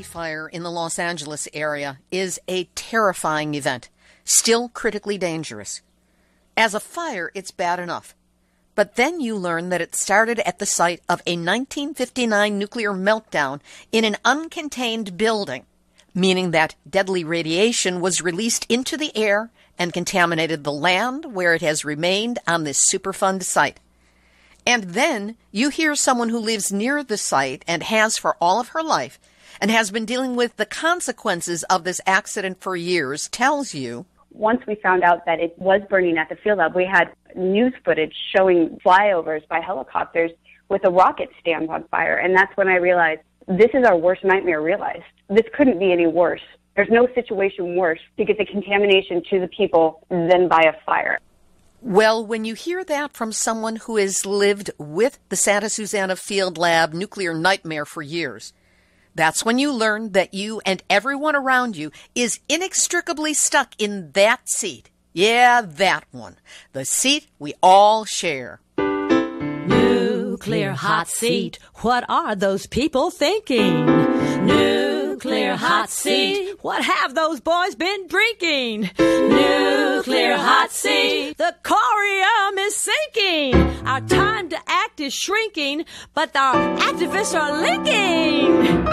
Woolsey fire in the Los Angeles area is a terrifying event, still critically dangerous. As a fire, it's bad enough. But then you learn that it started at the site of a 1959 nuclear meltdown in an uncontained building, meaning that deadly radiation was released into the air and contaminated the land where it has remained on this Superfund site. And then you hear someone who lives near the site and has for all of her life and has been dealing with the consequences of this accident for years tells you, once we found out that it was burning at the field lab, we had news footage showing flyovers by helicopters with a rocket stand on fire. And that's when I realized this is our worst nightmare realized. This couldn't be any worse. There's no situation worse to get the contamination to the people than by a fire. Well, when you hear that from someone who has lived with the Santa Susana Field Lab nuclear nightmare for years, that's when you learn that you and everyone around you is inextricably stuck in that seat. Yeah, that one. The seat we all share. Nuclear hot seat. What are those people thinking? Nuclear hot seat. What have those boys been drinking? Nuclear hot seat. The corium is sinking. Our time to act is shrinking, but our activists are linking.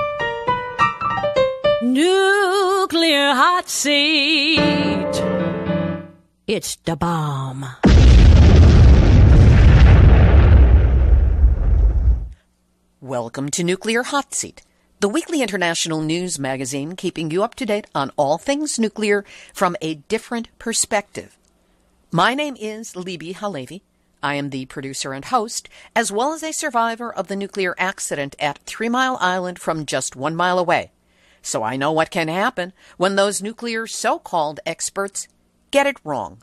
Nuclear hot seat. It's the bomb. Welcome to Nuclear Hot Seat, the weekly international news magazine keeping you up to date on all things nuclear from a different perspective. My name is Libby Halevi. I am the producer and host, as well as a survivor of the nuclear accident at 3 Mile Island from just 1 mile away. So I know what can happen when those nuclear so-called experts get it wrong.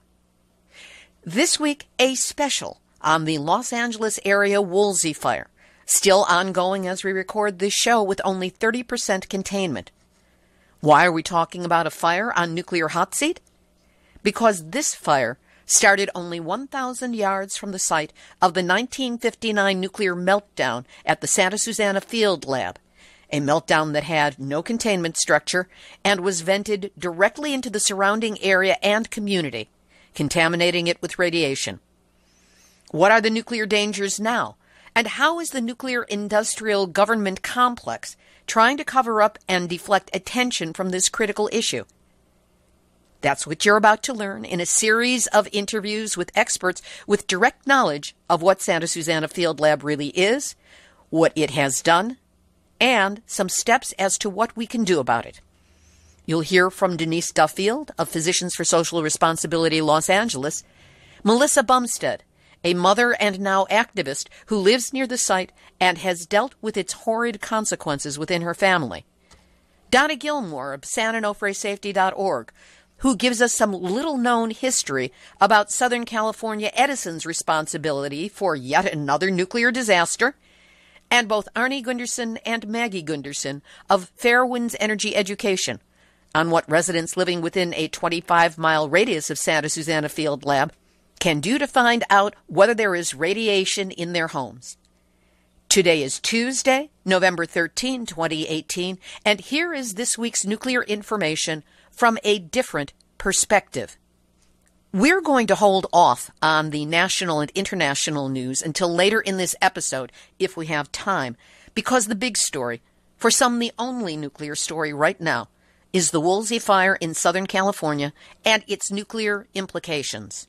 This week, a special on the Los Angeles area Woolsey fire, still ongoing as we record this show with only 30% containment. Why are we talking about a fire on Nuclear Hot Seat? Because this fire started only 1,000 yards from the site of the 1959 nuclear meltdown at the Santa Susana Field Lab, a meltdown that had no containment structure and was vented directly into the surrounding area and community, contaminating it with radiation. What are the nuclear dangers now? And how is the nuclear industrial government complex trying to cover up and deflect attention from this critical issue? That's what you're about to learn in a series of interviews with experts with direct knowledge of what Santa Susana Field Lab really is, what it has done, and some steps as to what we can do about it. You'll hear from Denise Duffield of Physicians for Social Responsibility Los Angeles, Melissa Bumstead, a mother and now activist who lives near the site and has dealt with its horrid consequences within her family, Donna Gilmore of SanOnofreSafety.org, who gives us some little-known history about Southern California Edison's responsibility for yet another nuclear disaster, and both Arnie Gunderson and Maggie Gunderson of Fairwinds Energy Education on what residents living within a 25-mile radius of Santa Susana Field Lab can do to find out whether there is radiation in their homes. Today is Tuesday, November 13, 2018, and here is this week's nuclear information from a different perspective. We're going to hold off on the national and international news until later in this episode, if we have time, because the big story, for some the only nuclear story right now, is the Woolsey fire in Southern California and its nuclear implications.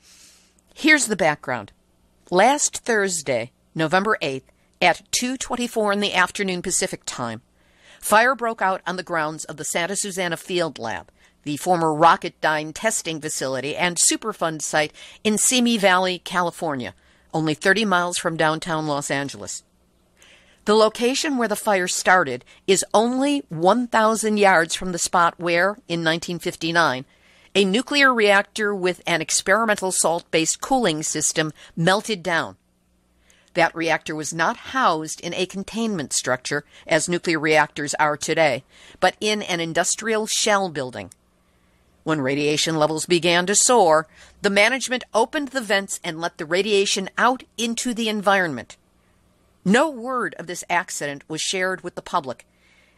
Here's the background. Last Thursday, November 8th, at 2:24 in the afternoon Pacific time, fire broke out on the grounds of the Santa Susana Field Lab, the former Rocketdyne testing facility and Superfund site in Simi Valley, California, only 30 miles from downtown Los Angeles. The location where the fire started is only 1,000 yards from the spot where, in 1959, a nuclear reactor with an experimental salt-based cooling system melted down. That reactor was not housed in a containment structure, as nuclear reactors are today, but in an industrial shell building. When radiation levels began to soar, the management opened the vents and let the radiation out into the environment. No word of this accident was shared with the public,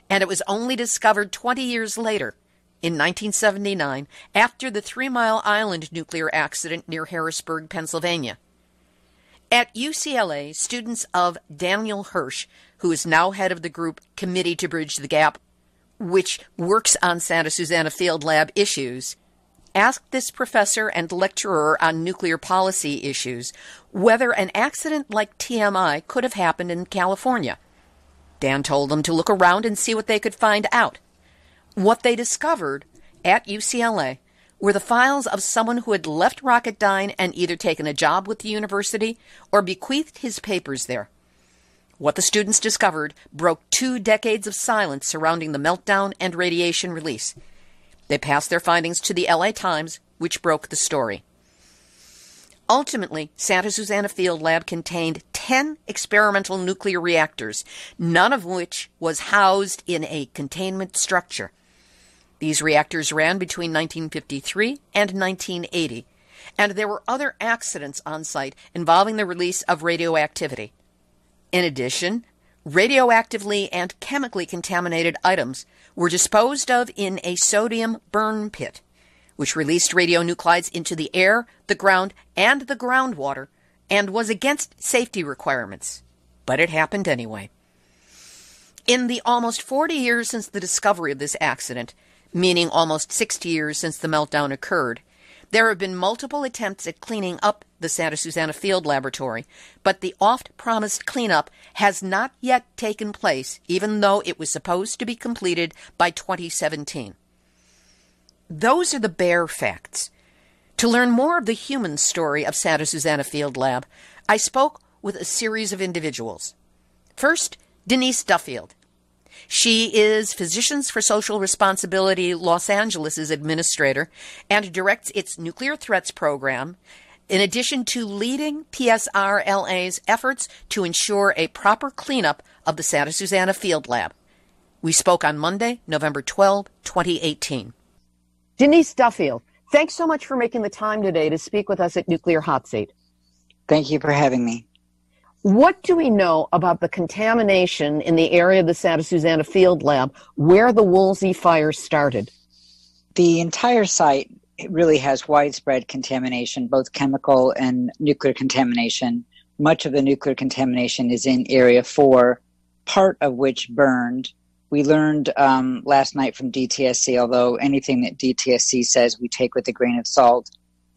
And it was only discovered 20 years later, in 1979, after the 3 Mile Island nuclear accident near Harrisburg, Pennsylvania. At UCLA, students of Daniel Hirsch, who is now head of the group Committee to Bridge the Gap, which works on Santa Susana Field Lab issues, asked this professor and lecturer on nuclear policy issues whether an accident like TMI could have happened in California. Dan told them to look around and see what they could find out. What they discovered at UCLA were the files of someone who had left Rocketdyne and either taken a job with the university or bequeathed his papers there. What the students discovered broke 2 decades of silence surrounding the meltdown and radiation release. They passed their findings to the LA Times, which broke the story. Ultimately, Santa Susana Field Lab contained 10 experimental nuclear reactors, none of which was housed in a containment structure. These reactors ran between 1953 and 1980, and there were other accidents on site involving the release of radioactivity. In addition, radioactively and chemically contaminated items were disposed of in a sodium burn pit, which released radionuclides into the air, the ground, and the groundwater, and was against safety requirements. But it happened anyway. In the almost 40 years since the discovery of this accident, meaning almost 60 years since the meltdown occurred, there have been multiple attempts at cleaning up the Santa Susana Field Laboratory, but the oft-promised cleanup has not yet taken place, even though it was supposed to be completed by 2017. Those are the bare facts. To learn more of the human story of Santa Susana Field Lab, I spoke with a series of individuals. First, Denise Duffield. She is Physicians for Social Responsibility Los Angeles' administrator and directs its Nuclear Threats Program, in addition to leading PSRLA's efforts to ensure a proper cleanup of the Santa Susana Field Lab. We spoke on Monday, November 12, 2018. Denise Duffield, thanks so much for making the time today to speak with us at Nuclear Hot Seat. Thank you for having me. What do we know about the contamination in the area of the Santa Susana Field Lab where the Woolsey fire started? The entire site really has widespread contamination, both chemical and nuclear contamination. Much of the nuclear contamination is in Area 4, part of which burned. We learned last night from DTSC, although anything that DTSC says we take with a grain of salt.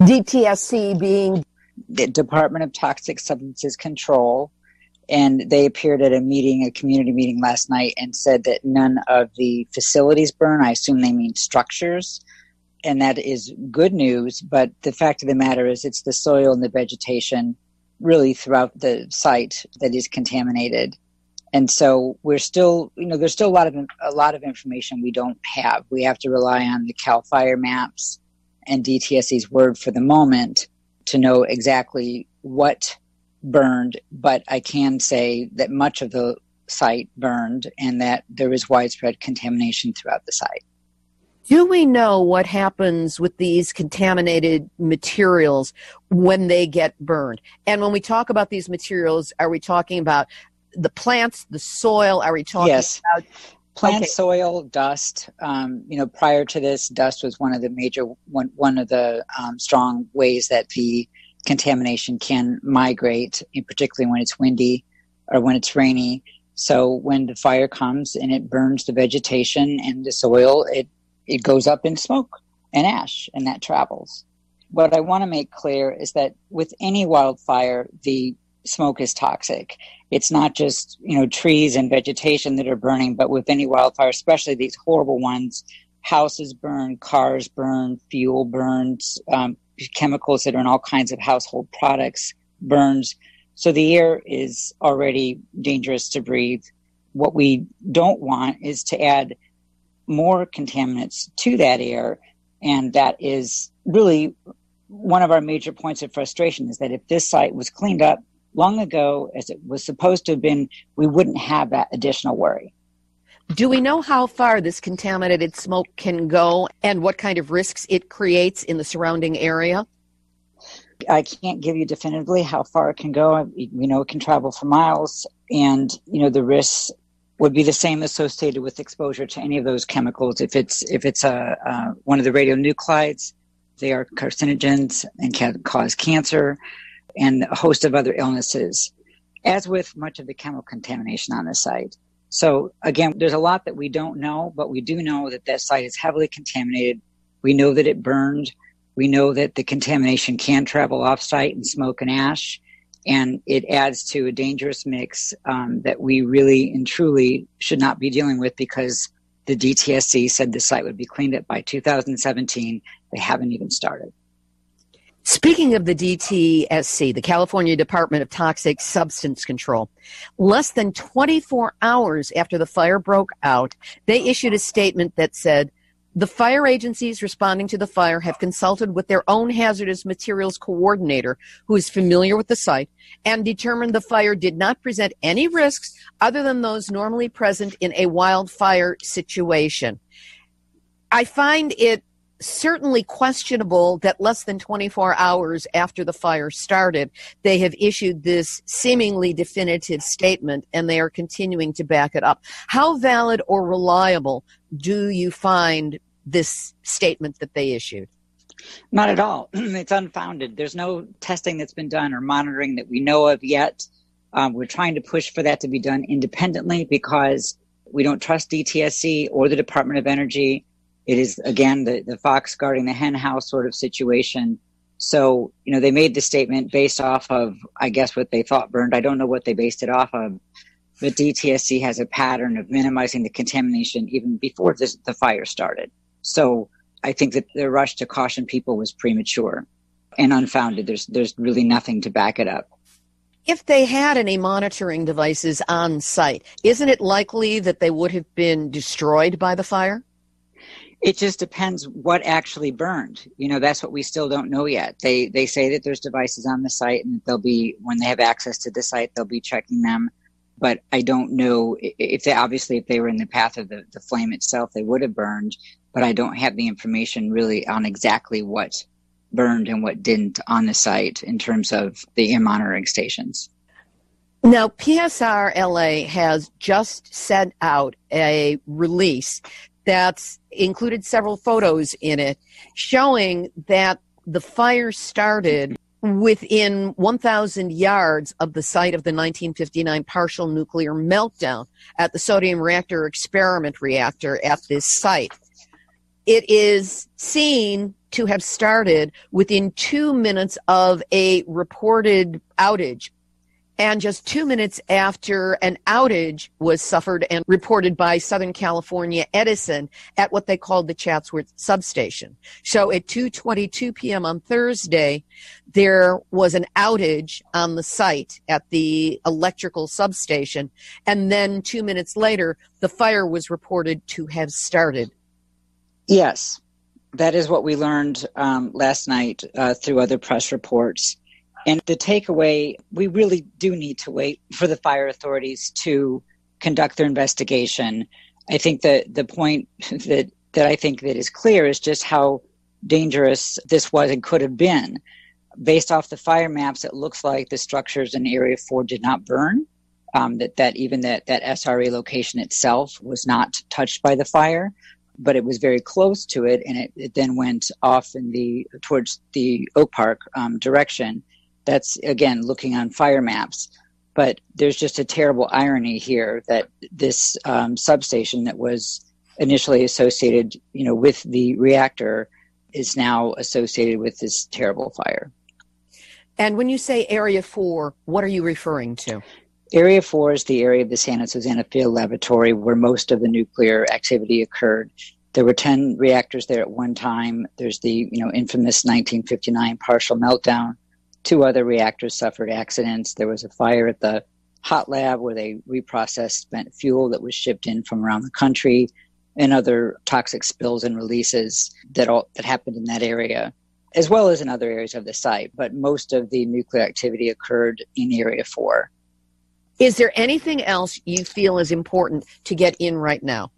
DTSC being? The Department of Toxic Substances Control, and they appeared at a community meeting last night, and said that none of the facilities burn. I assume they mean structures, and that is good news, but the fact of the matter is it's the soil and the vegetation really throughout the site that is contaminated. And so we're still, there's still a lot of information we don't have. We have to rely on the CAL FIRE maps and DTSC's word for the moment to know exactly what burned, but I can say that much of the site burned and that there is widespread contamination throughout the site. Do we know what happens with these contaminated materials when they get burned? And when we talk about these materials, are we talking about the plants, the soil? Are we talking about plant, soil, dust? Prior to this, dust was one of the strong ways that the contamination can migrate, particularly when it's windy or when it's rainy. So when the fire comes and it burns the vegetation and the soil, it goes up in smoke and ash, and that travels. What I want to make clear is that with any wildfire, the smoke is toxic. It's not just, trees and vegetation that are burning, but with any wildfire, especially these horrible ones, houses burn, cars burn, fuel burns, chemicals that are in all kinds of household products burns. So the air is already dangerous to breathe. What we don't want is to add more contaminants to that air. And that is really one of our major points of frustration, is that if this site was cleaned up long ago, as it was supposed to have been, we wouldn't have that additional worry. Do we know how far this contaminated smoke can go and what kind of risks it creates in the surrounding area? I can't give you definitively how far it can go. We know it can travel for miles, and, the risks would be the same associated with exposure to any of those chemicals. If it's one of the radionuclides, they are carcinogens and can cause cancer and a host of other illnesses, as with much of the chemical contamination on the site. So again, there's a lot that we don't know, but we do know that that site is heavily contaminated. We know that it burned. We know that the contamination can travel off-site in smoke and ash, and it adds to a dangerous mix that we really and truly should not be dealing with, because the DTSC said the site would be cleaned up by 2017. They haven't even started. Speaking of the DTSC, the California Department of Toxic Substance Control, less than 24 hours after the fire broke out, they issued a statement that said, the fire agencies responding to the fire have consulted with their own hazardous materials coordinator, who is familiar with the site, and determined the fire did not present any risks other than those normally present in a wildfire situation. I find it certainly questionable that less than 24 hours after the fire started, they have issued this seemingly definitive statement, and they are continuing to back it up. How valid or reliable do you find this statement that they issued? Not at all. It's unfounded. There's no testing that's been done or monitoring that we know of yet. We're trying to push for that to be done independently because we don't trust DTSC or the Department of Energy. It is, again, the fox guarding the hen house sort of situation. So, they made the statement based off of, I guess, what they thought burned. I don't know what they based it off of. But DTSC has a pattern of minimizing the contamination even before the fire started. So I think that the rush to caution people was premature and unfounded. There's really nothing to back it up. If they had any monitoring devices on site, isn't it likely that they would have been destroyed by the fire? It just depends what actually burned. That's what we still don't know yet. They say that there's devices on the site, and they'll be, when they have access to the site, they'll be checking them. But I don't know if they were in the path of the flame itself, they would have burned. But I don't have the information really on exactly what burned and what didn't on the site in terms of the air monitoring stations. Now, PSR LA has just sent out a release that's included several photos in it showing that the fire started within 1,000 yards of the site of the 1959 partial nuclear meltdown at the sodium reactor experiment reactor at this site. It is seen to have started within 2 minutes of a reported outage, and just 2 minutes after an outage was suffered and reported by Southern California Edison at what they called the Chatsworth substation. So at 2:22 p.m. on Thursday, there was an outage on the site at the electrical substation, and then 2 minutes later, the fire was reported to have started. Yes, that is what we learned last night through other press reports. And the takeaway, we really do need to wait for the fire authorities to conduct their investigation. I think that the point that I think that is clear is just how dangerous this was and could have been. Based off the fire maps, it looks like the structures in Area 4 did not burn, that even that SRE location itself was not touched by the fire, but it was very close to it, and it then went off towards the Oak Park direction. That's, again, looking on fire maps. But there's just a terrible irony here that this substation that was initially associated, with the reactor is now associated with this terrible fire. And when you say Area 4, what are you referring to? Area 4 is the area of the Santa Susana Field Laboratory where most of the nuclear activity occurred. There were 10 reactors there at one time. There's the, infamous 1959 partial meltdown. 2 other reactors suffered accidents. There was a fire at the hot lab where they reprocessed spent fuel that was shipped in from around the country, and other toxic spills and releases that happened in that area, as well as in other areas of the site. But most of the nuclear activity occurred in Area 4. Is there anything else you feel is important to get in right now?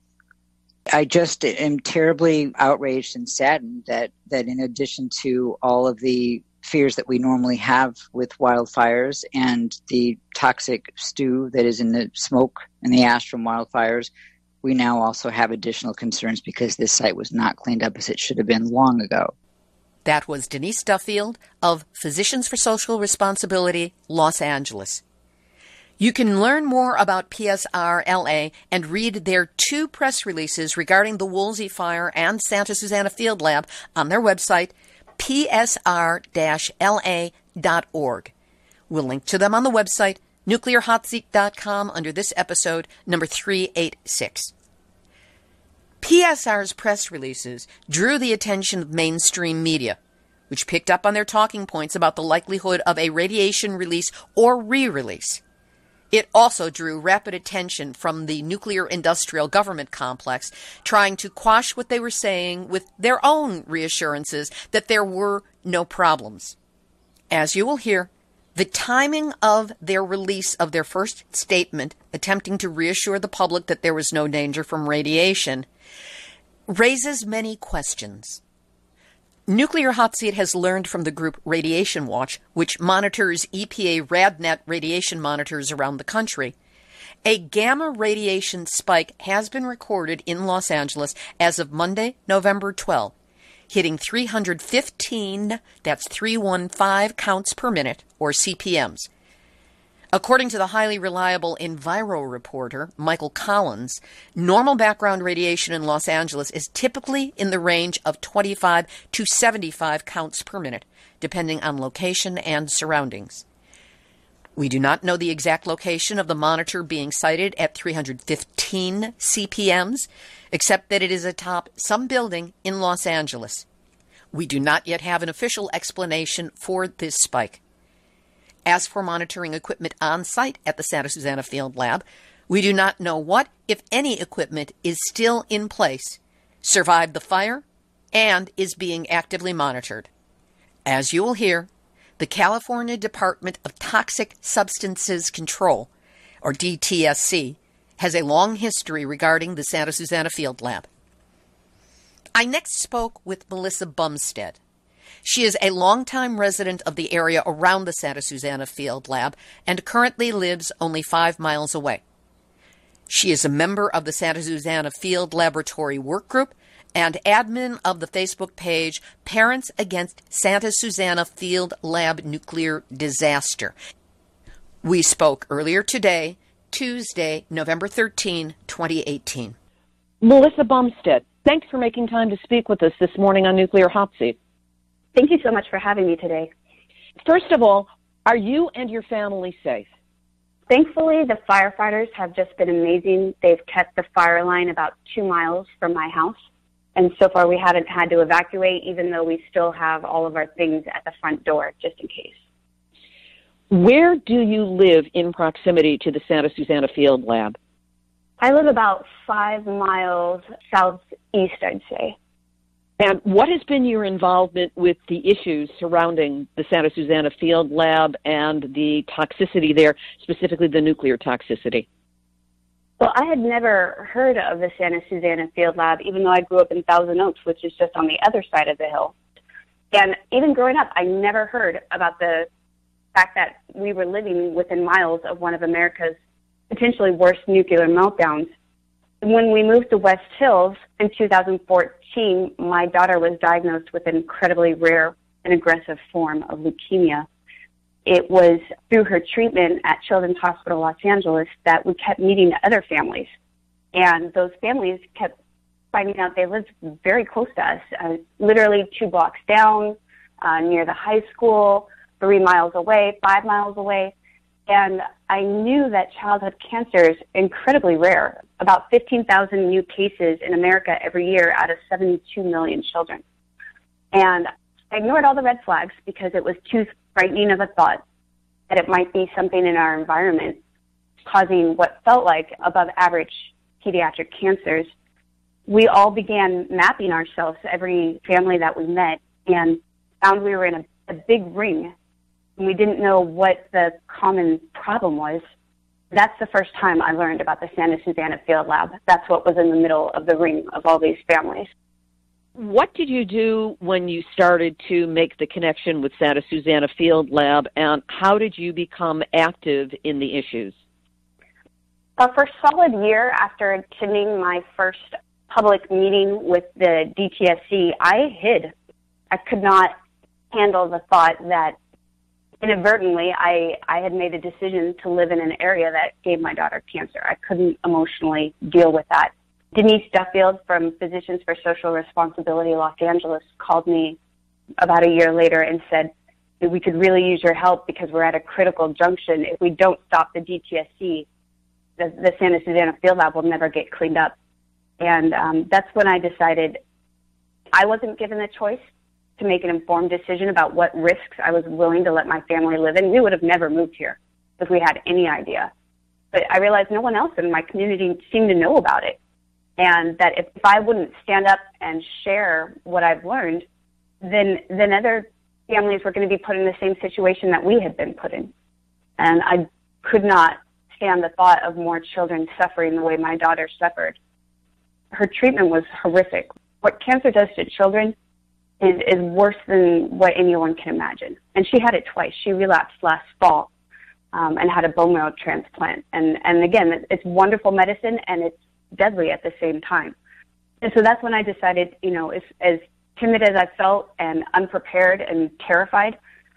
I just am terribly outraged and saddened that in addition to all of the fears that we normally have with wildfires and the toxic stew that is in the smoke and the ash from wildfires, we now also have additional concerns because this site was not cleaned up as it should have been long ago. That was Denise Duffield of Physicians for Social Responsibility, Los Angeles. You can learn more about PSR LA and read their 2 press releases regarding the Woolsey Fire and Santa Susana Field Lab on their website, psr-la.org. We'll link to them on the website, nuclearhotseat.com, under this episode, number 386. PSR's press releases drew the attention of mainstream media, which picked up on their talking points about the likelihood of a radiation release or re-release. It also drew rapid attention from the nuclear industrial government complex, trying to quash what they were saying with their own reassurances that there were no problems. As you will hear, the timing of their release of their first statement, attempting to reassure the public that there was no danger from radiation, raises many questions. Nuclear Hot Seat has learned from the group Radiation Watch, which monitors EPA RadNet radiation monitors around the country. A gamma radiation spike has been recorded in Los Angeles as of Monday, November 12, hitting 315, that's 315 counts per minute, or CPMs. According to the highly reliable Enviro reporter, Michael Collins, normal background radiation in Los Angeles is typically in the range of 25 to 75 counts per minute, depending on location and surroundings. We do not know the exact location of the monitor being cited at 315 CPMs, except that it is atop some building in Los Angeles. We do not yet have an official explanation for this spike. As for monitoring equipment on site at the Santa Susana Field Lab, we do not know what, if any, equipment is still in place, survived the fire, and is being actively monitored. As you will hear, the California Department of Toxic Substances Control, or DTSC, has a long history regarding the Santa Susana Field Lab. I next spoke with Melissa Bumstead. She is a longtime resident of the area around the Santa Susana Field Lab and currently lives only 5 miles away. She is a member of the Santa Susana Field Laboratory Work Group and admin of the Facebook page Parents Against Santa Susana Field Lab Nuclear Disaster. We spoke earlier today, Tuesday, November 13, 2018. Melissa Bumstead, thanks for making time to speak with us this morning on Nuclear Hot Seat. Thank you so much for having me today. First of all, are you and your family safe? Thankfully, the firefighters have just been amazing. They've kept the fire line about 2 miles from my house. And so far, we haven't had to evacuate, even though we still have all of our things at the front door, just in case. Where do you live in proximity to the Santa Susana Field Lab? I live about 5 miles southeast, I'd say. And what has been your involvement with the issues surrounding the Santa Susana Field Lab and the toxicity there, specifically the nuclear toxicity? Well, I had never heard of the Santa Susana Field Lab, even though I grew up in Thousand Oaks, which is just on the other side of the hill. And even growing up, I never heard about the fact that we were living within miles of one of America's potentially worst nuclear meltdowns. When we moved to West Hills in 2014, my daughter was diagnosed with an incredibly rare and aggressive form of leukemia. It was through her treatment at Children's Hospital Los Angeles that we kept meeting other families. And those families kept finding out they lived very close to us, literally 2 blocks down, near the high school, 3 miles away, 5 miles away. And I knew that childhood cancer is incredibly rare, about 15,000 new cases in America every year out of 72 million children. And I ignored all the red flags because it was too frightening of a thought that it might be something in our environment causing what felt like above average pediatric cancers. We all began mapping ourselves, every family that we met, and found we were in a big ring. We didn't know what the common problem was. That's the first time I learned about the Santa Susana Field Lab. That's what was in the middle of the ring of all these families. What did you do when you started to make the connection with Santa Susana Field Lab, and how did you become active in the issues? For a solid year after attending my first public meeting with the DTSC, I hid. I could not handle the thought that inadvertently I had made a decision to live in an area that gave my daughter cancer. I couldn't emotionally deal with that. Denise Duffield from Physicians for Social Responsibility Los Angeles called me about a year later and said, we could really use your help because we're at a critical junction. If we don't stop the DTSC, the Santa Susana Field Lab will never get cleaned up. And that's when I decided I wasn't given the choice to make an informed decision about what risks I was willing to let my family live in. We would have never moved here if we had any idea. But I realized no one else in my community seemed to know about it. And that if I wouldn't stand up and share what I've learned, then other families were going to be put in the same situation that we had been put in. And I could not stand the thought of more children suffering the way my daughter suffered. Her treatment was horrific. What cancer does to children is worse than what anyone can imagine. And she had it twice. She relapsed last fall and had a bone marrow transplant. And again, it's wonderful medicine, and it's deadly at the same time. And so that's when I decided, as timid as I felt and unprepared and terrified,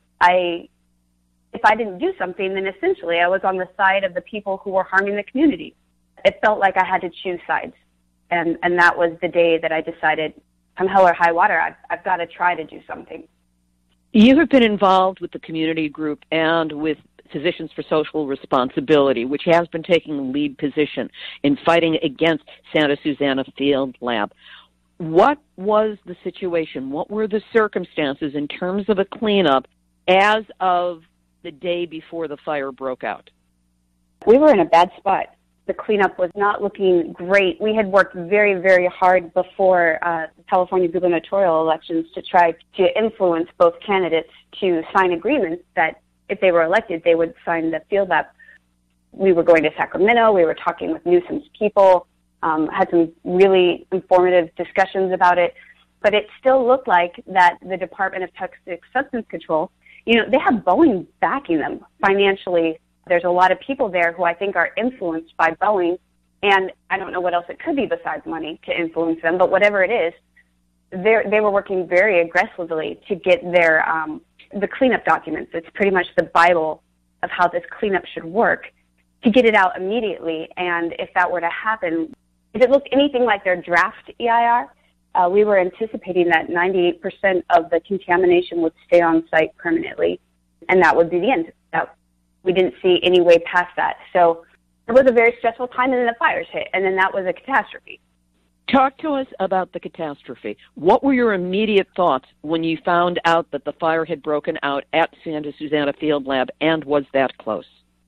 if I didn't do something, then essentially I was on the side of the people who were harming the community. It felt like I had to choose sides. And that was the day that I decided, come hell or high water, I've got to try to do something. You have been involved with the community group and with Physicians for Social Responsibility, which has been taking the lead position in fighting against Santa Susana Field Lab. What was the situation? What were the circumstances in terms of a cleanup as of the day before the fire broke out? We were in a bad spot. The cleanup was not looking great. We had worked very, very hard before the California gubernatorial elections to try to influence both candidates to sign agreements that if they were elected, they would sign the field lab. We were going to Sacramento. We were talking with Newsom's people, had some really informative discussions about it. But it still looked like that the Department of Toxic Substance Control, they have Boeing backing them financially. There's a lot of people there who I think are influenced by Boeing, and I don't know what else it could be besides money to influence them, but whatever it is, they were working very aggressively to get their the cleanup documents. It's pretty much the Bible of how this cleanup should work, to get it out immediately. And if that were to happen, if it looked anything like their draft EIR, we were anticipating that 98% of the contamination would stay on site permanently, and that would be the end. We didn't see any way past that. So it was a very stressful time, and then the fires hit, and then that was a catastrophe. Talk to us about the catastrophe. What were your immediate thoughts when you found out that the fire had broken out at Santa Susana Field Lab and was that close?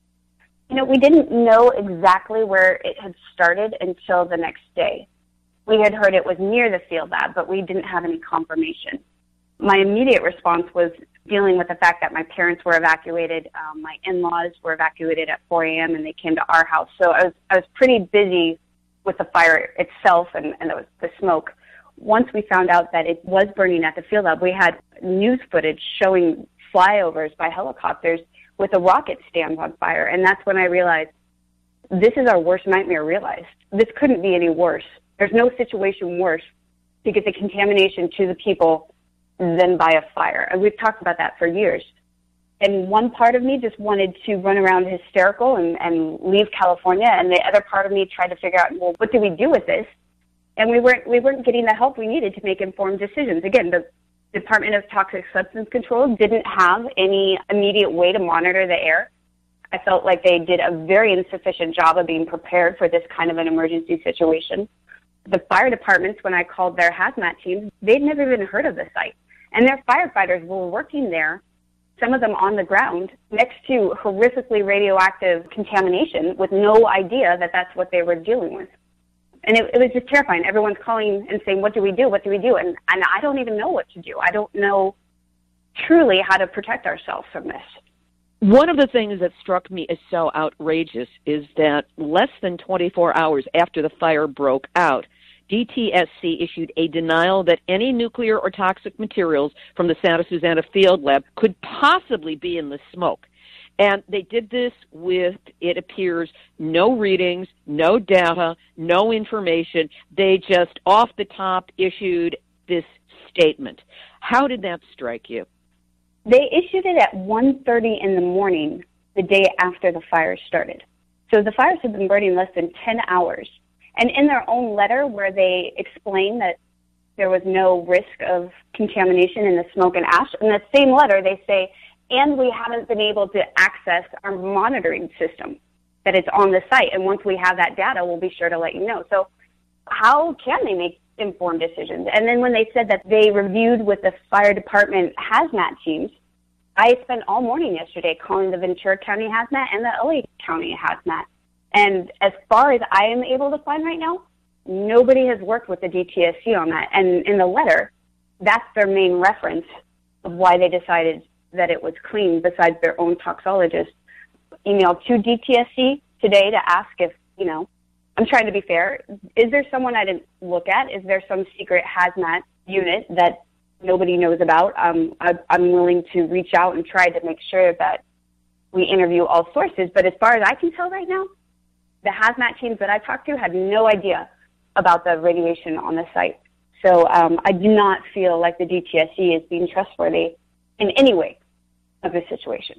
We didn't know exactly where it had started until the next day. We had heard it was near the field lab, but we didn't have any confirmation. My immediate response was dealing with the fact that my parents were evacuated. My in-laws were evacuated at 4 a.m. and they came to our house. So I was pretty busy with the fire itself and the smoke. Once we found out that it was burning at the field lab, we had news footage showing flyovers by helicopters with a rocket stand on fire. And that's when I realized this is our worst nightmare realized. This couldn't be any worse. There's no situation worse to get the contamination to the people than by a fire. And we've talked about that for years. And one part of me just wanted to run around hysterical and leave California, and the other part of me tried to figure out, well, what do we do with this? And we weren't getting the help we needed to make informed decisions. Again, the Department of Toxic Substance Control didn't have any immediate way to monitor the air. I felt like they did a very insufficient job of being prepared for this kind of an emergency situation. The fire departments, when I called their hazmat teams, they'd never even heard of the site. And their firefighters were working there, some of them on the ground, next to horrifically radioactive contamination with no idea that that's what they were dealing with. And it was just terrifying. Everyone's calling and saying, what do we do? What do we do? And I don't even know what to do. I don't know truly how to protect ourselves from this. One of the things that struck me as so outrageous is that less than 24 hours after the fire broke out, DTSC issued a denial that any nuclear or toxic materials from the Santa Susana Field Lab could possibly be in the smoke. And they did this with, it appears, no readings, no data, no information. They just off the top issued this statement. How did that strike you? They issued it at 1:30 in the morning, the day after the fire started. So the fires have been burning less than 10 hours. And in their own letter where they explain that there was no risk of contamination in the smoke and ash, in that same letter they say, and we haven't been able to access our monitoring system, that it's on the site. And once we have that data, we'll be sure to let you know. So how can they make informed decisions? And then when they said that they reviewed with the fire department hazmat teams, I spent all morning yesterday calling the Ventura County hazmat and the LA County hazmat. And as far as I am able to find right now, nobody has worked with the DTSC on that. And in the letter, that's their main reference of why they decided that it was clean, besides their own toxologist. Emailed to DTSC today to ask if, I'm trying to be fair. Is there someone I didn't look at? Is there some secret hazmat unit that nobody knows about? I'm willing to reach out and try to make sure that we interview all sources. But as far as I can tell right now, the hazmat teams that I talked to had no idea about the radiation on the site. So I do not feel like the DTSC is being trustworthy in any way of this situation.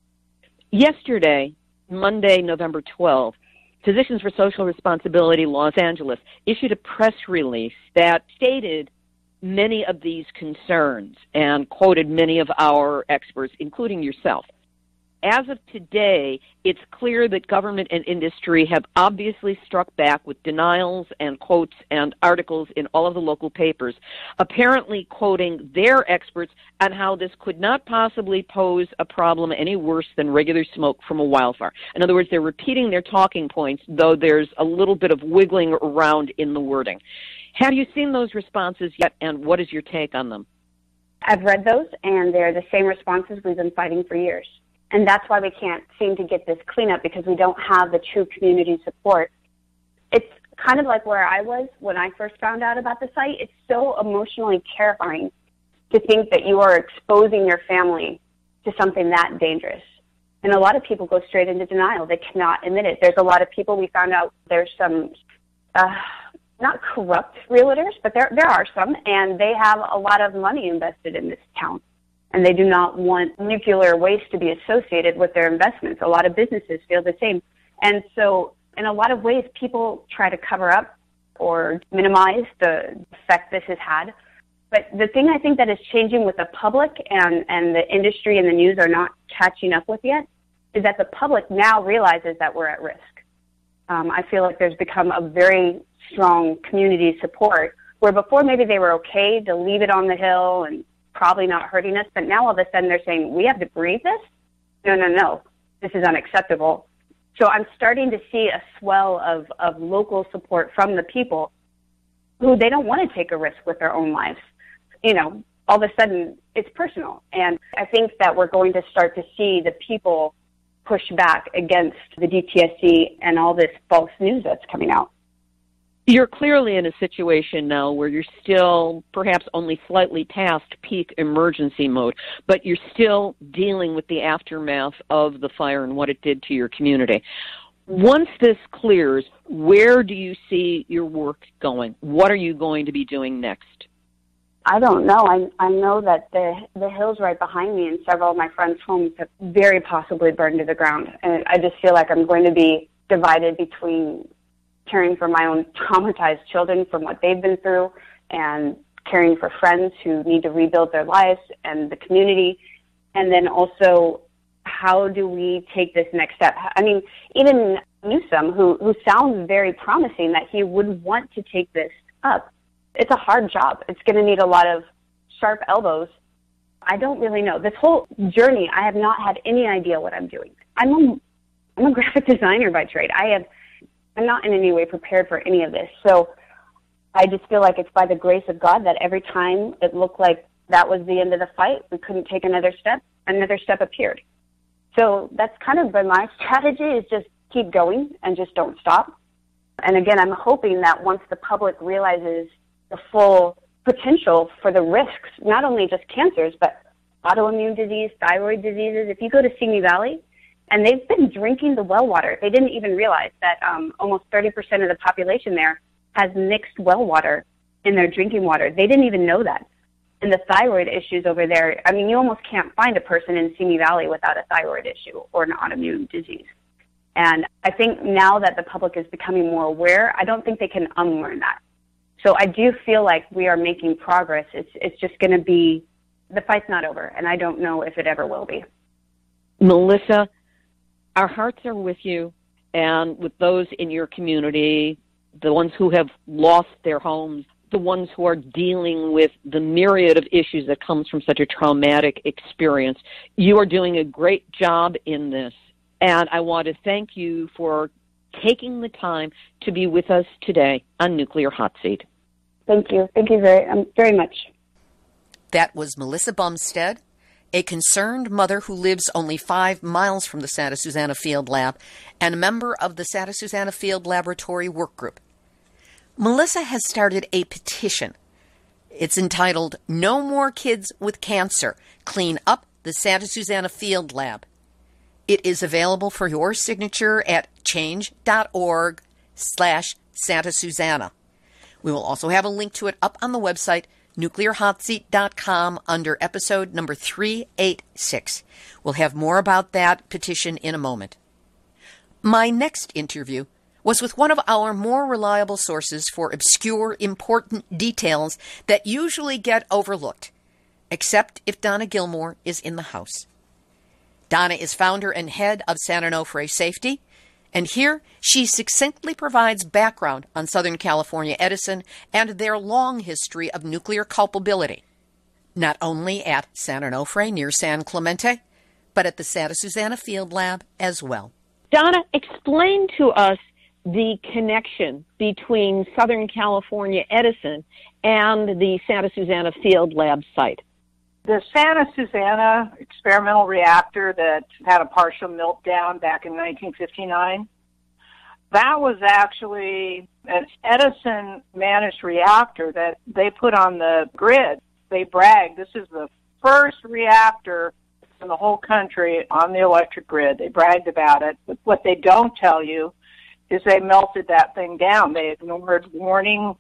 Yesterday, Monday, November 12th, Physicians for Social Responsibility Los Angeles issued a press release that stated many of these concerns and quoted many of our experts, including yourself. As of today, it's clear that government and industry have obviously struck back with denials and quotes and articles in all of the local papers, apparently quoting their experts on how this could not possibly pose a problem any worse than regular smoke from a wildfire. In other words, they're repeating their talking points, though there's a little bit of wiggling around in the wording. Have you seen those responses yet, and what is your take on them? I've read those, and they're the same responses we've been fighting for years. And that's why we can't seem to get this cleanup, because we don't have the true community support. It's kind of like where I was when I first found out about the site. It's so emotionally terrifying to think that you are exposing your family to something that dangerous. And a lot of people go straight into denial. They cannot admit it. There's a lot of people, we found out there's some, not corrupt realtors, but there are some, and they have a lot of money invested in this town. And they do not want nuclear waste to be associated with their investments. A lot of businesses feel the same. And so in a lot of ways, people try to cover up or minimize the effect this has had. But the thing I think that is changing with the public and the industry and the news are not catching up with yet is that the public now realizes that we're at risk. I feel like there's become a very strong community support where before maybe they were okay to leave it on the hill and probably not hurting us, but now all of a sudden they're saying, we have to breathe this? No, this is unacceptable. So I'm starting to see a swell of local support from the people who they don't want to take a risk with their own lives. All of a sudden it's personal. And I think that we're going to start to see the people push back against the DTSC and all this false news that's coming out. You're clearly in a situation now where you're still perhaps only slightly past peak emergency mode, but you're still dealing with the aftermath of the fire and what it did to your community. Once this clears, where do you see your work going? What are you going to be doing next? I don't know. I know that the hills right behind me and several of my friends' homes have very possibly burned to the ground. And I just feel like I'm going to be divided between caring for my own traumatized children from what they've been through and caring for friends who need to rebuild their lives and the community. And then also, how do we take this next step? I mean, even Newsom, who sounds very promising that he would want to take this up, it's a hard job. It's going to need a lot of sharp elbows. I don't really know. This whole journey, I have not had any idea what I'm doing. I'm a graphic designer by trade. I'm not in any way prepared for any of this. So I just feel like it's by the grace of God that every time it looked like that was the end of the fight, we couldn't take another step appeared. So that's kind of been my strategy, is just keep going and just don't stop. And again, I'm hoping that once the public realizes the full potential for the risks, not only just cancers, but autoimmune disease, thyroid diseases. If you go to Simi Valley, and they've been drinking the well water, they didn't even realize that almost 30% of the population there has mixed well water in their drinking water. They didn't even know that. And the thyroid issues over there, I mean, you almost can't find a person in Simi Valley without a thyroid issue or an autoimmune disease. And I think now that the public is becoming more aware, I don't think they can unlearn that. So I do feel like we are making progress. It's just going to be, the fight's not over, and I don't know if it ever will be. Melissa, our hearts are with you and with those in your community, the ones who have lost their homes, the ones who are dealing with the myriad of issues that comes from such a traumatic experience. You are doing a great job in this, and I want to thank you for taking the time to be with us today on Nuclear Hot Seat. Thank you. Thank you very much. That was Melissa Bumstead, a concerned mother who lives only 5 miles from the Santa Susana Field Lab and a member of the Santa Susana Field Laboratory Work Group. Melissa has started a petition. It's entitled, "No More Kids with Cancer. Clean Up the Santa Susana Field Lab." It is available for your signature at change.org/Santa Susana. We will also have a link to it up on the website, nuclearhotseat.com, under episode number 386. We'll have more about that petition in a moment. My next interview was with one of our more reliable sources for obscure, important details that usually get overlooked, except if Donna Gilmore is in the house. Donna is founder and head of San Onofre Safety, and here she succinctly provides background on Southern California Edison and their long history of nuclear culpability, not only at San Onofre near San Clemente, but at the Santa Susana Field Lab as well. Donna, explain to us the connection between Southern California Edison and the Santa Susana Field Lab site. The Santa Susana experimental reactor that had a partial meltdown back in 1959, that was actually an Edison-managed reactor that they put on the grid. They bragged, this is the first reactor in the whole country on the electric grid. They bragged about it. But what they don't tell you is they melted that thing down. They ignored warning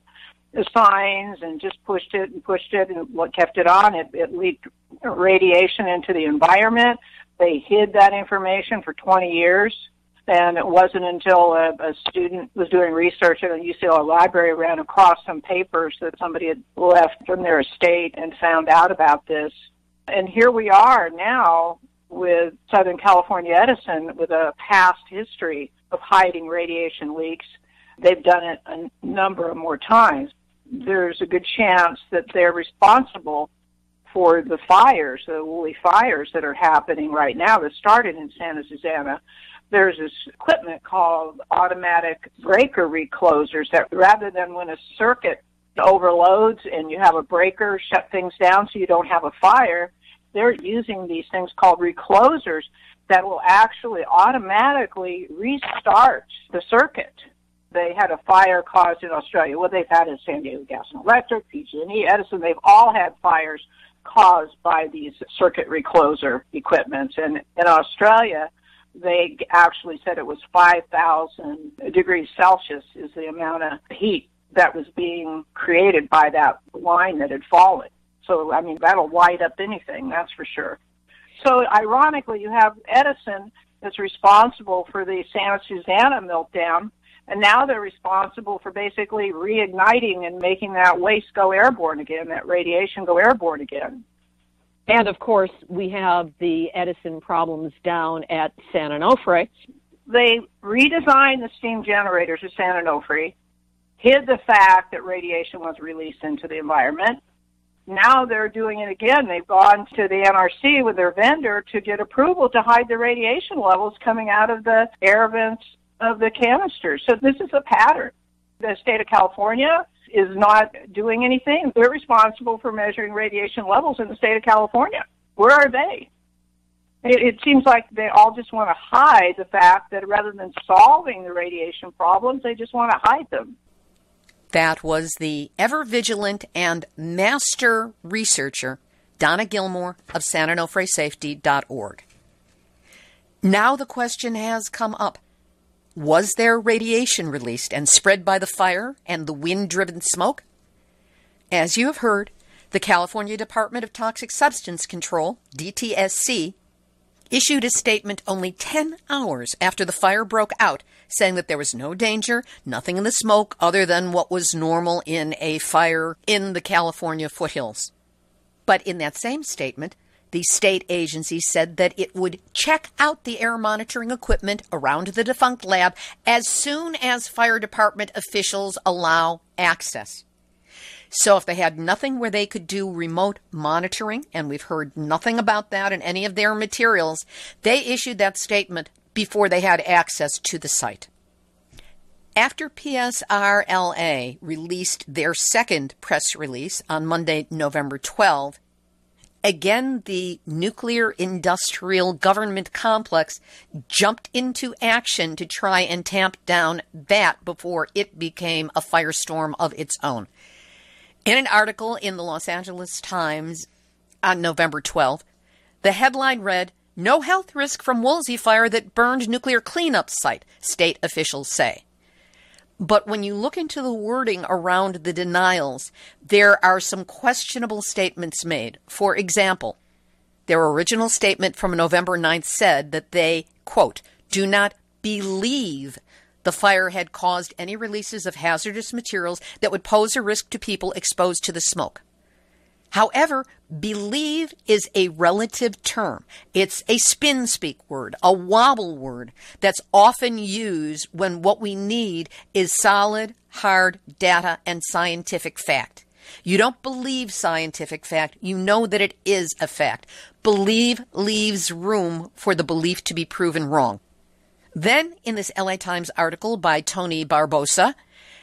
signs and just pushed it, and what kept it on, it leaked radiation into the environment. They hid that information for 20 years, and it wasn't until a student was doing research at a UCLA library, ran across some papers that somebody had left from their estate and found out about this. And here we are now with Southern California Edison with a past history of hiding radiation leaks. They've done it a number of more times. There's a good chance that they're responsible for the fires, the woolly fires that are happening right now that started in Santa Susana. There's this equipment called automatic breaker reclosers that rather than when a circuit overloads and you have a breaker shut things down so you don't have a fire, they're using these things called reclosers that will actually automatically restart the circuit. They had a fire caused in Australia. Well, they've had in San Diego Gas and Electric, PG&E, Edison. They've all had fires caused by these circuit recloser equipments. And in Australia, they actually said it was 5,000 degrees Celsius is the amount of heat that was being created by that line that had fallen. So, I mean, that'll light up anything, that's for sure. So, ironically, you have Edison that's responsible for the Santa Susana meltdown, and now they're responsible for basically reigniting and making that waste go airborne again, that radiation go airborne again. And, of course, we have the Edison problems down at San Onofre. They redesigned the steam generators at San Onofre, hid the fact that radiation was released into the environment. Now they're doing it again. They've gone to the NRC with their vendor to get approval to hide the radiation levels coming out of the air vents of the canisters. So this is a pattern. The state of California is not doing anything. They're responsible for measuring radiation levels in the state of California. Where are they? It seems like they all just want to hide the fact that rather than solving the radiation problems, they just want to hide them. That was the ever-vigilant and master researcher, Donna Gilmore of SanOnofreSafety.org. Now the question has come up. Was there radiation released and spread by the fire and the wind-driven smoke? As you have heard, the California Department of Toxic Substance Control, DTSC, issued a statement only 10 hours after the fire broke out, saying that there was no danger, nothing in the smoke other than what was normal in a fire in the California foothills. But in that same statement, the state agency said that it would check out the air monitoring equipment around the defunct lab as soon as fire department officials allow access. So if they had nothing where they could do remote monitoring, and we've heard nothing about that in any of their materials, they issued that statement before they had access to the site. After PSRLA released their second press release on Monday, November 12, again, the nuclear industrial government complex jumped into action to try and tamp down that before it became a firestorm of its own. In an article in the Los Angeles Times on November 12th, the headline read, "No health risk from Woolsey fire that burned nuclear cleanup site, state officials say." But when you look into the wording around the denials, there are some questionable statements made. For example, their original statement from November 9th said that they, quote, "do not believe the fire had caused any releases of hazardous materials that would pose a risk to people exposed to the smoke." However, believe is a relative term. It's a spin-speak word, a wobble word that's often used when what we need is solid, hard data and scientific fact. You don't believe scientific fact. You know that it is a fact. Believe leaves room for the belief to be proven wrong. Then, in this LA Times article by Tony Barbosa,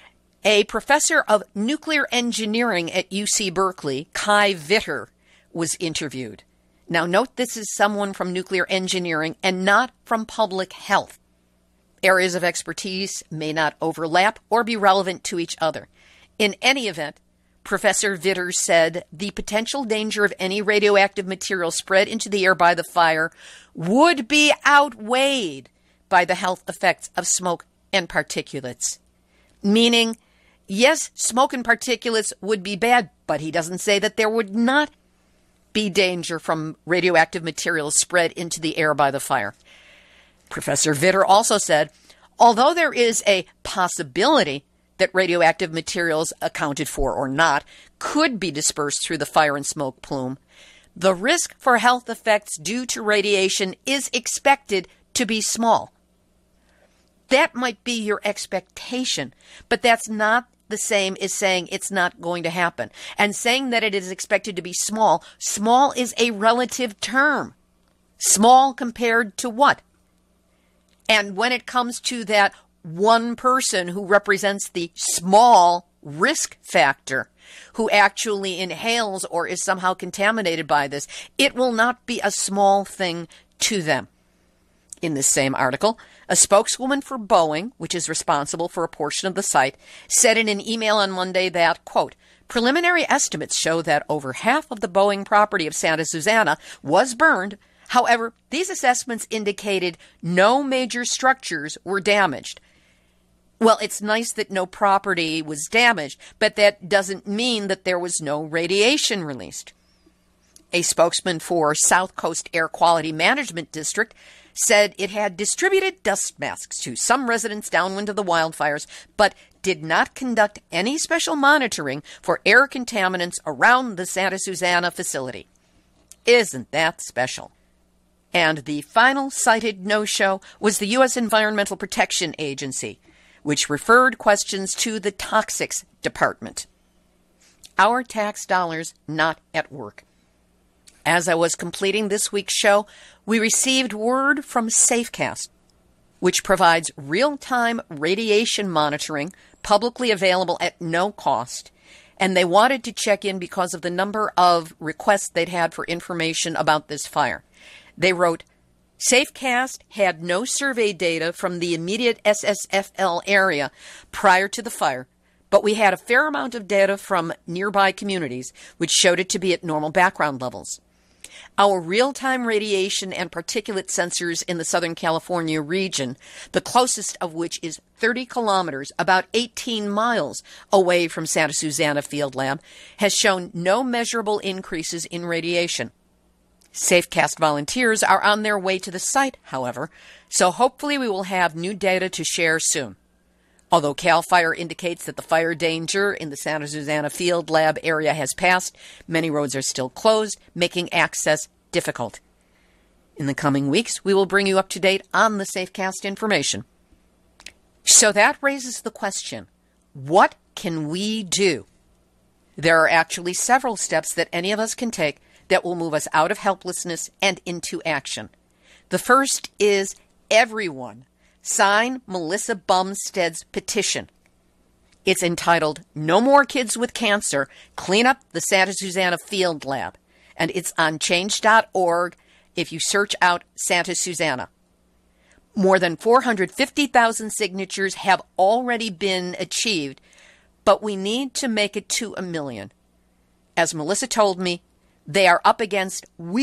a professor of nuclear engineering at UC Berkeley, Kai Vitter, was interviewed. Now, note this is someone from nuclear engineering and not from public health. Areas of expertise may not overlap or be relevant to each other. In any event, Professor Vitter said the potential danger of any radioactive material spread into the air by the fire would be outweighed by the health effects of smoke and particulates. Meaning, yes, smoke and particulates would be bad, but he doesn't say that there would not be danger from radioactive materials spread into the air by the fire. Professor Vitter also said, although there is a possibility that radioactive materials, accounted for or not, could be dispersed through the fire and smoke plume, the risk for health effects due to radiation is expected to be small. That might be your expectation, but that's not the same as saying it's not going to happen. And saying that it is expected to be small is a relative term. Small compared to what? And when it comes to that one person who represents the small risk factor, who actually inhales or is somehow contaminated by this, it will not be a small thing to them. In this same article, a spokeswoman for Boeing, which is responsible for a portion of the site, said in an email on Monday that, quote, preliminary estimates show that over half of the Boeing property of Santa Susana was burned. However, these assessments indicated no major structures were damaged. Well, it's nice that no property was damaged, but that doesn't mean that there was no radiation released. A spokesman for South Coast Air Quality Management District said it had distributed dust masks to some residents downwind of the wildfires, but did not conduct any special monitoring for air contaminants around the Santa Susana facility. Isn't that special? And the final cited no-show was the U.S. Environmental Protection Agency, which referred questions to the Toxics Department. Our tax dollars not at work. As I was completing this week's show, we received word from Safecast, which provides real-time radiation monitoring, publicly available at no cost. And they wanted to check in because of the number of requests they'd had for information about this fire. They wrote, Safecast had no survey data from the immediate SSFL area prior to the fire, but we had a fair amount of data from nearby communities, which showed it to be at normal background levels. Our real-time radiation and particulate sensors in the Southern California region, the closest of which is 30 kilometers, about 18 miles away from Santa Susana Field Lab, has shown no measurable increases in radiation. Safecast volunteers are on their way to the site, however, so hopefully we will have new data to share soon. Although CAL FIRE indicates that the fire danger in the Santa Susana Field Lab area has passed, many roads are still closed, making access difficult. In the coming weeks, we will bring you up to date on the Safecast information. So that raises the question, what can we do? There are actually several steps that any of us can take that will move us out of helplessness and into action. The first is everyone sign Melissa Bumstead's petition. It's entitled, No More Kids with Cancer, Clean Up the Santa Susana Field Lab. And it's on change.org if you search out Santa Susana. More than 450,000 signatures have already been achieved, but we need to make it to 1 million. As Melissa told me, we are up against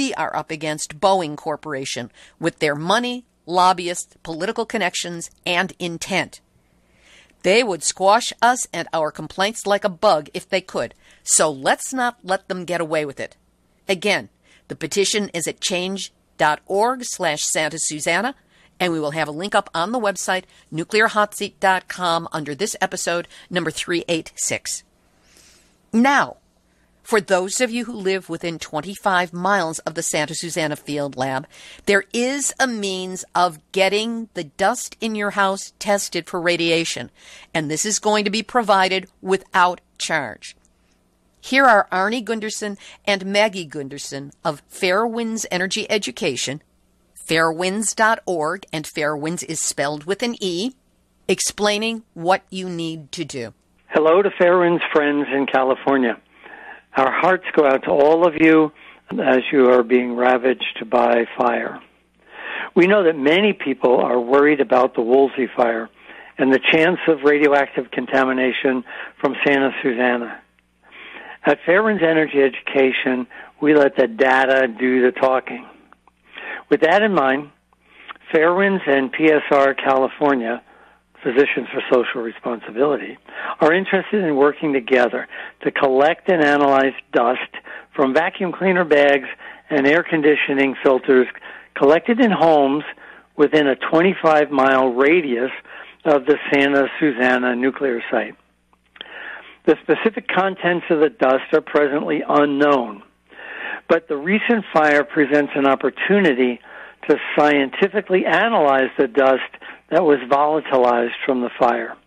Boeing Corporation with their money, lobbyists, political connections, and intent. They would squash us and our complaints like a bug if they could, so let's not let them get away with it. Again, the petition is at change.org/Santa Susana, and we will have a link up on the website, nuclearhotseat.com, under this episode, number 386. Now, for those of you who live within 25 miles of the Santa Susana Field Lab, there is a means of getting the dust in your house tested for radiation, and this is going to be provided without charge. Here are Arnie Gunderson and Maggie Gunderson of Fair Winds Energy Education, fairwinds.org, and Fair Winds is spelled with an E, explaining what you need to do. Hello to Fair Winds friends in California. Our hearts go out to all of you as you are being ravaged by fire. We know that many people are worried about the Woolsey fire and the chance of radioactive contamination from Santa Susana. At Fair Winds Energy Education, we let the data do the talking. With that in mind, Fair Winds and PSR California, Physicians for Social Responsibility, are interested in working together to collect and analyze dust from vacuum cleaner bags and air conditioning filters collected in homes within a 25-mile radius of the Santa Susana nuclear site. The specific contents of the dust are presently unknown, but the recent fire presents an opportunity to scientifically analyze the dust that was volatilized from the fire.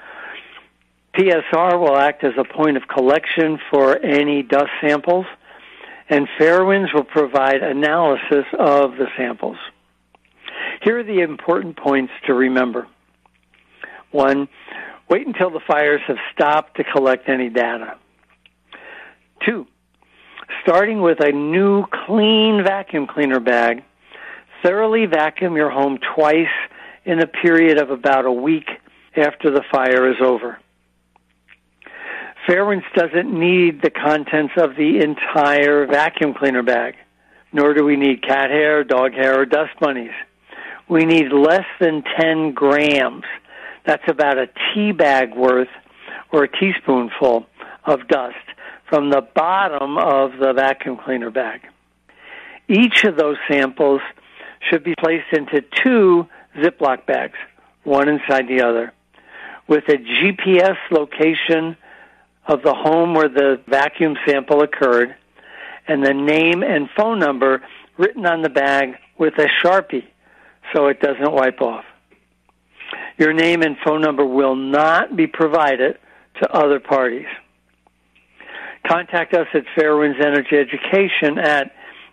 PSR will act as a point of collection for any dust samples, and Fair Winds will provide analysis of the samples. Here are the important points to remember. 1, wait until the fires have stopped to collect any data. 2, starting with a new clean vacuum cleaner bag, thoroughly vacuum your home twice in a period of about a week after the fire is over. Fair Winds doesn't need the contents of the entire vacuum cleaner bag, nor do we need cat hair, dog hair, or dust bunnies. We need less than 10 grams. That's about a tea bag worth or a teaspoonful of dust from the bottom of the vacuum cleaner bag. Each of those samples should be placed into 2 Ziploc bags, one inside the other, with a GPS location of the home where the vacuum sample occurred and the name and phone number written on the bag with a Sharpie so it doesn't wipe off. Your name and phone number will not be provided to other parties. Contact us at Fair Winds Energy Education at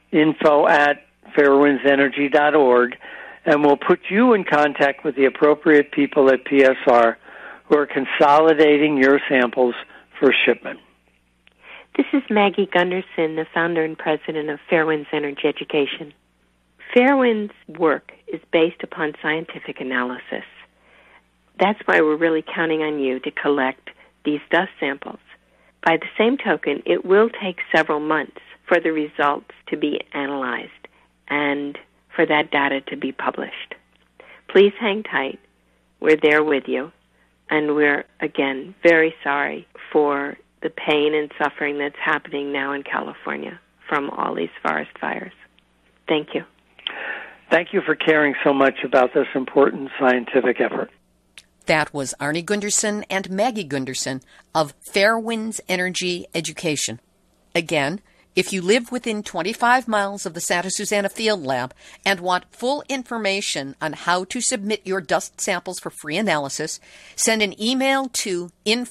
info@fairwindsenergy.org, and we'll put you in contact with the appropriate people at PSR who are consolidating your samples for shipment. This is Maggie Gunderson, the founder and president of Fair Winds Energy Education. Fairwind's work is based upon scientific analysis. That's why we're really counting on you to collect these dust samples. By the same token, it will take several months for the results to be analyzed and for that data to be published. Please hang tight. We're there with you. And we're, again, very sorry for the pain and suffering that's happening now in California from all these forest fires. Thank you. Thank you for caring so much about this important scientific effort. That was Arnie Gunderson and Maggie Gunderson of Fairwinds Energy Education. Again, if you live within 25 miles of the Santa Susana Field Lab and want full information on how to submit your dust samples for free analysis, send an email to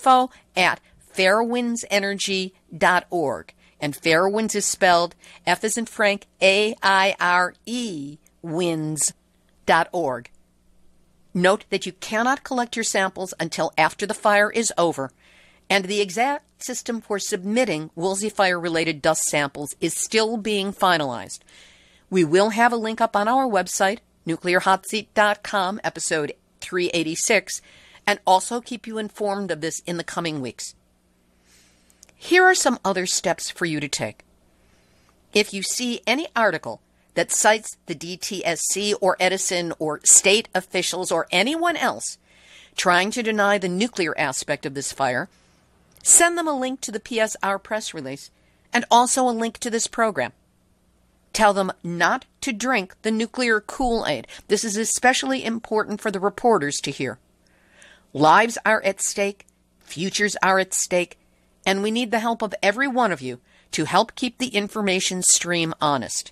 info@fairwindsenergy.org. And Fairwinds is spelled F as in Frank, A-I-R-E, winds.org. Note that you cannot collect your samples until after the fire is over, and the exact system for submitting Woolsey Fire-related dust samples is still being finalized. We will have a link up on our website, nuclearhotseat.com, episode 386, and also keep you informed of this in the coming weeks. Here are some other steps for you to take. If you see any article that cites the DTSC or Edison or state officials or anyone else trying to deny the nuclear aspect of this fire, send them a link to the PSR press release and also a link to this program. Tell them not to drink the nuclear Kool-Aid. This is especially important for the reporters to hear. Lives are at stake, futures are at stake, and we need the help of every one of you to help keep the information stream honest.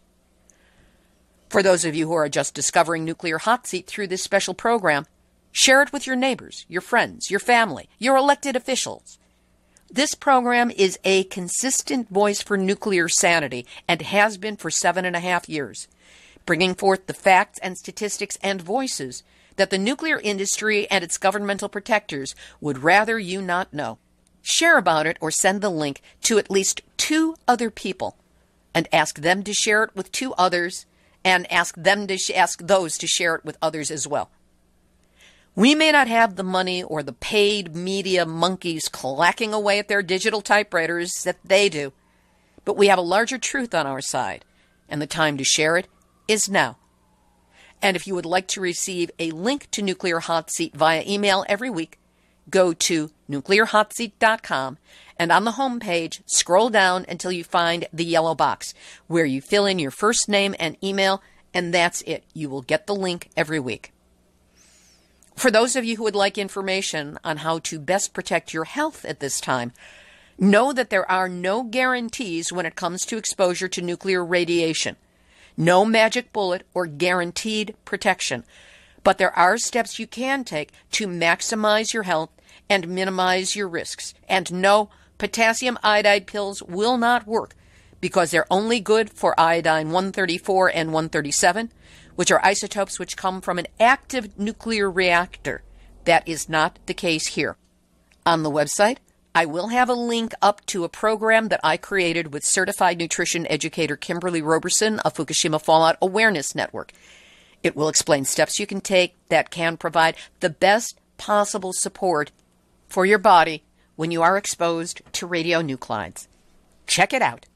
For those of you who are just discovering Nuclear Hot Seat through this special program, share it with your neighbors, your friends, your family, your elected officials. This program is a consistent voice for nuclear sanity and has been for 7.5 years, bringing forth the facts and statistics and voices that the nuclear industry and its governmental protectors would rather you not know. Share about it or send the link to at least 2 other people and ask them to share it with 2 others and ask them to ask those to share it with others as well. We may not have the money or the paid media monkeys clacking away at their digital typewriters that they do, but we have a larger truth on our side, and the time to share it is now. And if you would like to receive a link to Nuclear Hot Seat via email every week, go to nuclearhotseat.com and on the home page, scroll down until you find the yellow box where you fill in your first name and email, and that's it. You will get the link every week. For those of you who would like information on how to best protect your health at this time, know that there are no guarantees when it comes to exposure to nuclear radiation. No magic bullet or guaranteed protection. But there are steps you can take to maximize your health and minimize your risks. And no, potassium iodide pills will not work because they're only good for iodine 134 and 137, which are isotopes which come from an active nuclear reactor. That is not the case here. On the website, I will have a link up to a program that I created with certified nutrition educator Kimberly Roberson of Fukushima Fallout Awareness Network. It will explain steps you can take that can provide the best possible support for your body when you are exposed to radionuclides. Check it out.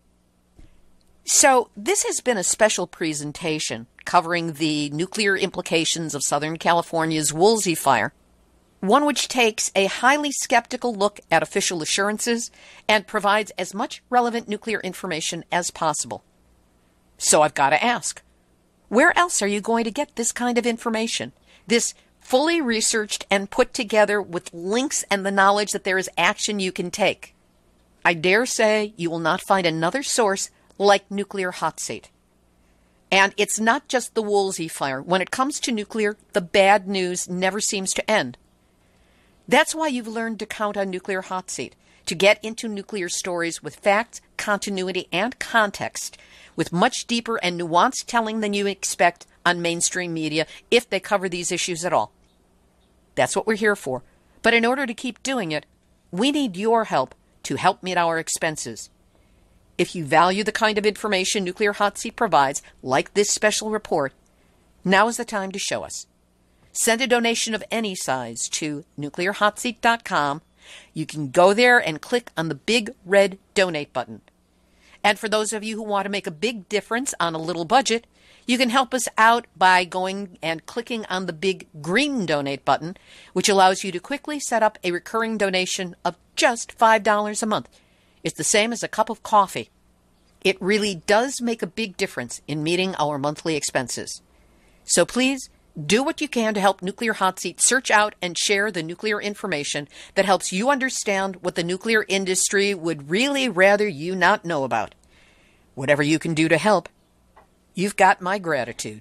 So this has been a special presentation covering the nuclear implications of Southern California's Woolsey Fire, one which takes a highly skeptical look at official assurances and provides as much relevant nuclear information as possible. So I've got to ask, where else are you going to get this kind of information? This fully researched and put together with links and the knowledge that there is action you can take. I dare say you will not find another source like Nuclear Hot Seat. And it's not just the Woolsey Fire. When it comes to nuclear, the bad news never seems to end. That's why you've learned to count on Nuclear Hot Seat, to get into nuclear stories with facts, continuity, and context, with much deeper and nuanced telling than you expect on mainstream media if they cover these issues at all. That's what we're here for. But in order to keep doing it, we need your help to help meet our expenses. If you value the kind of information Nuclear Hot Seat provides, like this special report, now is the time to show us. Send a donation of any size to nuclearhotseat.com. You can go there and click on the big red donate button. And for those of you who want to make a big difference on a little budget, you can help us out by going and clicking on the big green donate button, which allows you to quickly set up a recurring donation of just $5 a month. It's the same as a cup of coffee. It really does make a big difference in meeting our monthly expenses. So please, do what you can to help Nuclear Hot Seat search out and share the nuclear information that helps you understand what the nuclear industry would really rather you not know about. Whatever you can do to help, you've got my gratitude.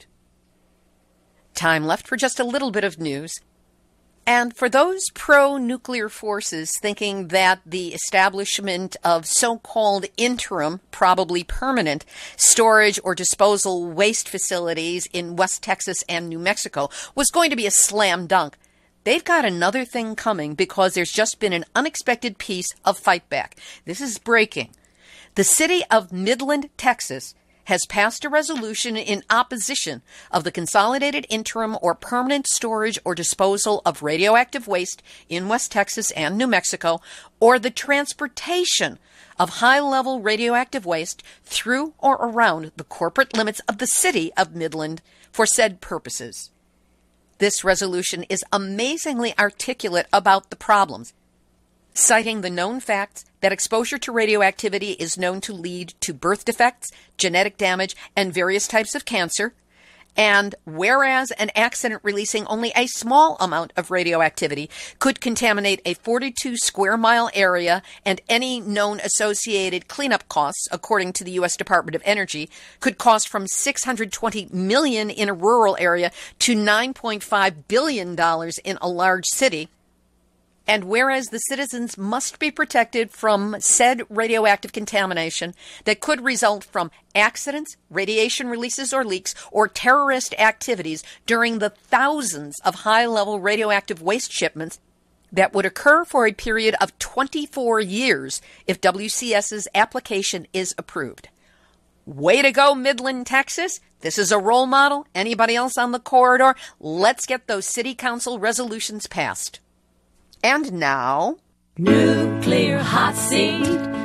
Time left for just a little bit of news. And for those pro-nuclear forces thinking that the establishment of so-called interim, probably permanent, storage or disposal waste facilities in West Texas and New Mexico was going to be a slam dunk, they've got another thing coming because there's just been an unexpected piece of fight back. This is breaking. The city of Midland, Texas, has passed a resolution in opposition of the consolidated interim or permanent storage or disposal of radioactive waste in West Texas and New Mexico, or the transportation of high-level radioactive waste through or around the corporate limits of the city of Midland for said purposes. This resolution is amazingly articulate about the problems, citing the known facts that exposure to radioactivity is known to lead to birth defects, genetic damage, and various types of cancer. And whereas an accident releasing only a small amount of radioactivity could contaminate a 42 square mile area, and any known associated cleanup costs, according to the U.S. Department of Energy, could cost from $620 million in a rural area to $9.5 billion in a large city. And whereas the citizens must be protected from said radioactive contamination that could result from accidents, radiation releases or leaks, or terrorist activities during the thousands of high-level radioactive waste shipments that would occur for a period of 24 years if WCS's application is approved. Way to go, Midland, Texas. This is a role model. Anybody else on the corridor? Let's get those city council resolutions passed. And now, Nuclear Hot Seat,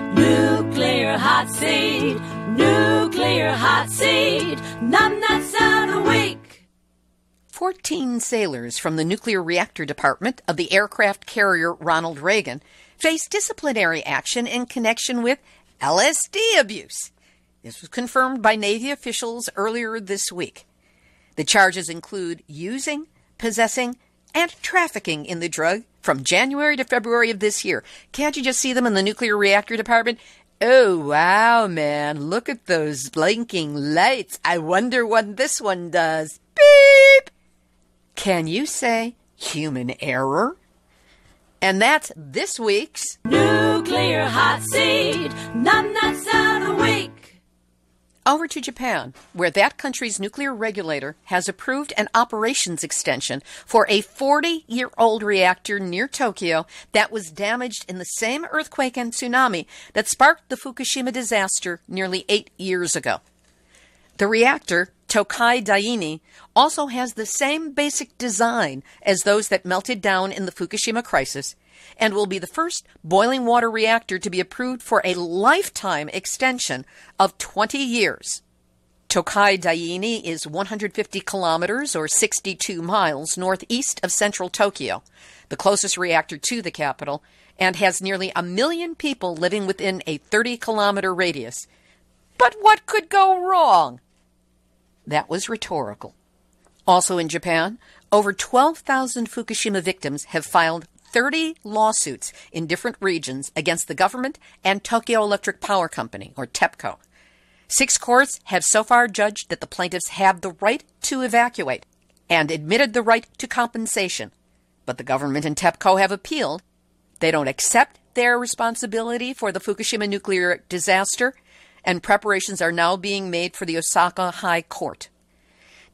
Nuclear Hot Seat, Nuclear Hot Seat, numbnuts out a week. 14 sailors from the Nuclear Reactor Department of the aircraft carrier Ronald Reagan face disciplinary action in connection with LSD abuse. This was confirmed by Navy officials earlier this week. The charges include using, possessing, and trafficking in the drug from January to February of this year. Can't you just see them in the Nuclear Reactor Department? Oh, wow, man. Look at those blinking lights. I wonder what this one does. Beep! Can you say human error? And that's this week's Nuclear Hot Seat, numbnuts out a week. Over to Japan, where that country's nuclear regulator has approved an operations extension for a 40-year-old reactor near Tokyo that was damaged in the same earthquake and tsunami that sparked the Fukushima disaster nearly 8 years ago. The reactor, Tokai Daini, also has the same basic design as those that melted down in the Fukushima crisis, and will be the first boiling water reactor to be approved for a lifetime extension of 20 years. Tokai Daini is 150 kilometers or 62 miles northeast of central Tokyo, the closest reactor to the capital, and has nearly 1 million people living within a 30-kilometer radius. But what could go wrong? That was rhetorical. Also in Japan, over 12,000 Fukushima victims have filed 30 lawsuits in different regions against the government and Tokyo Electric Power Company, or TEPCO. 6 courts have so far judged that the plaintiffs have the right to evacuate and admitted the right to compensation. But the government and TEPCO have appealed. They don't accept their responsibility for the Fukushima nuclear disaster, and preparations are now being made for the Osaka High Court.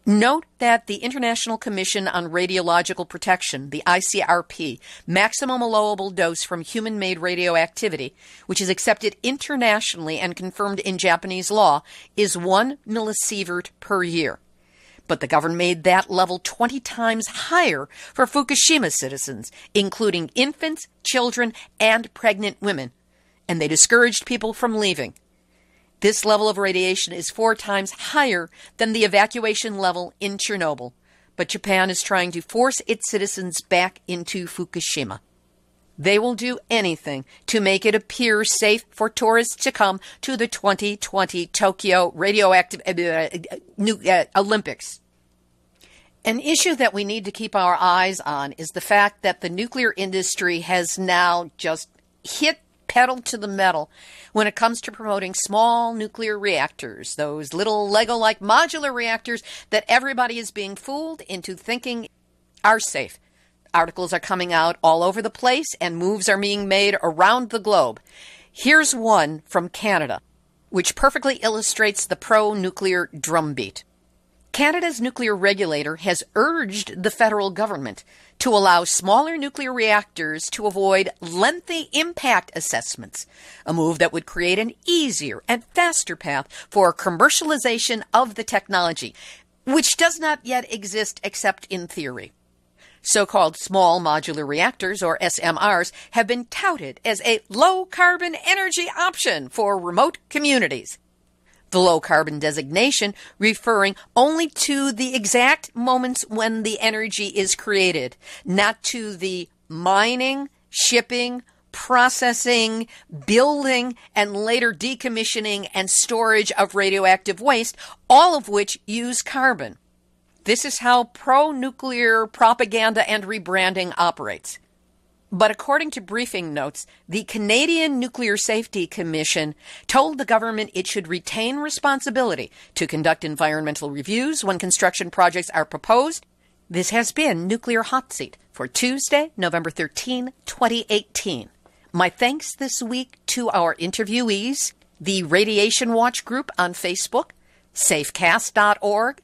Note that the International Commission on Radiological Protection, the ICRP, maximum allowable dose from human-made radioactivity, which is accepted internationally and confirmed in Japanese law, is 1 millisievert per year. But the government made that level 20 times higher for Fukushima citizens, including infants, children, and pregnant women, and they discouraged people from leaving. This level of radiation is 4 times higher than the evacuation level in Chernobyl, but Japan is trying to force its citizens back into Fukushima. They will do anything to make it appear safe for tourists to come to the 2020 Tokyo Radioactive Olympics. An issue that we need to keep our eyes on is the fact that the nuclear industry has now just hit pedal to the metal when it comes to promoting small nuclear reactors, those little Lego-like modular reactors that everybody is being fooled into thinking are safe. Articles are coming out all over the place and moves are being made around the globe. Here's one from Canada, which perfectly illustrates the pro-nuclear drumbeat. Canada's nuclear regulator has urged the federal government to allow smaller nuclear reactors to avoid lengthy impact assessments, a move that would create an easier and faster path for commercialization of the technology, which does not yet exist except in theory. So-called small modular reactors, or SMRs, have been touted as a low-carbon energy option for remote communities. The low-carbon designation referring only to the exact moments when the energy is created, not to the mining, shipping, processing, building, and later decommissioning and storage of radioactive waste, all of which use carbon. This is how pro-nuclear propaganda and rebranding operates. But according to briefing notes, the Canadian Nuclear Safety Commission told the government it should retain responsibility to conduct environmental reviews when construction projects are proposed. This has been Nuclear Hot Seat for Tuesday, November 13, 2018. My thanks this week to our interviewees, the Radiation Watch Group on Facebook, safecast.org,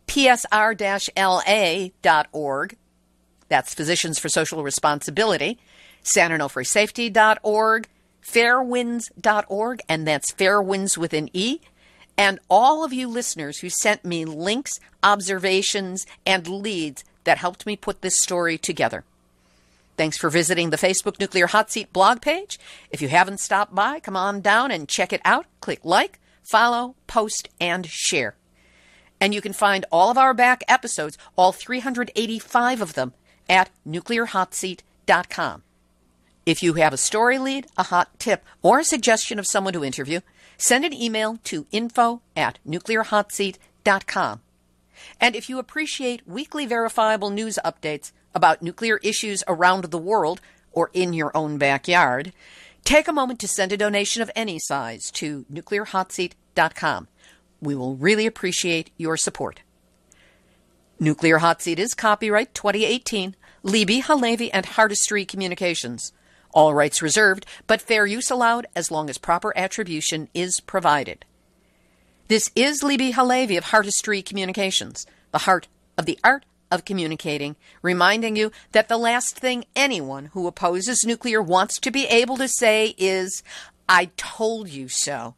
psr-la.org, that's Physicians for Social Responsibility, SanOnofreSafety.org, Fairwinds.org, and that's Fairwinds with an E, and all of you listeners who sent me links, observations, and leads that helped me put this story together. Thanks for visiting the Facebook Nuclear Hot Seat blog page. If you haven't stopped by, come on down and check it out. Click like, follow, post, and share. And you can find all of our back episodes, all 385 of them, at nuclearhotseat.com. If you have a story lead, a hot tip, or a suggestion of someone to interview, send an email to info@nuclearhotseat.com. And if you appreciate weekly verifiable news updates about nuclear issues around the world or in your own backyard, take a moment to send a donation of any size to nuclearhotseat.com. We will really appreciate your support. Nuclear Hot Seat is copyright 2018, Libby, Halevi, and Hardestry Communications. All rights reserved, but fair use allowed as long as proper attribution is provided. This is Libby Halevi of Hardestry Communications, the heart of the art of communicating, reminding you that the last thing anyone who opposes nuclear wants to be able to say is, "I told you so."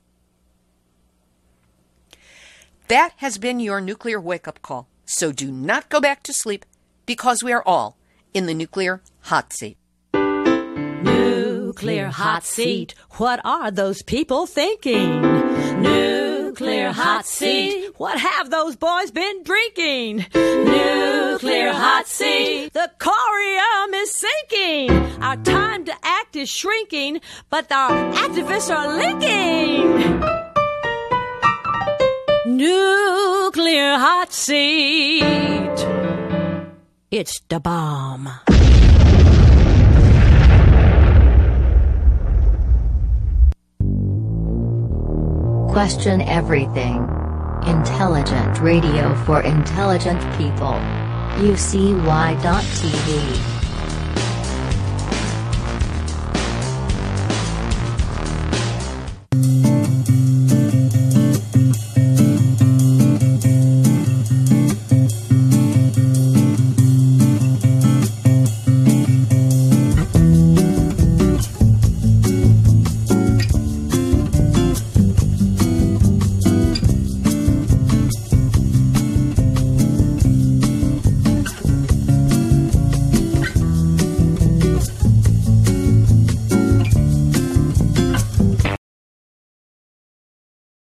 That has been your nuclear wake-up call. So do not go back to sleep, because we are all in the Nuclear Hot Seat. Nuclear Hot Seat. What are those people thinking? Nuclear Hot Seat. What have those boys been drinking? Nuclear Hot Seat. The corium is sinking. Our time to act is shrinking, but our activists are linking. Nuclear Hot Seat. It's the bomb. Question everything. Intelligent radio for intelligent people. UCY.tv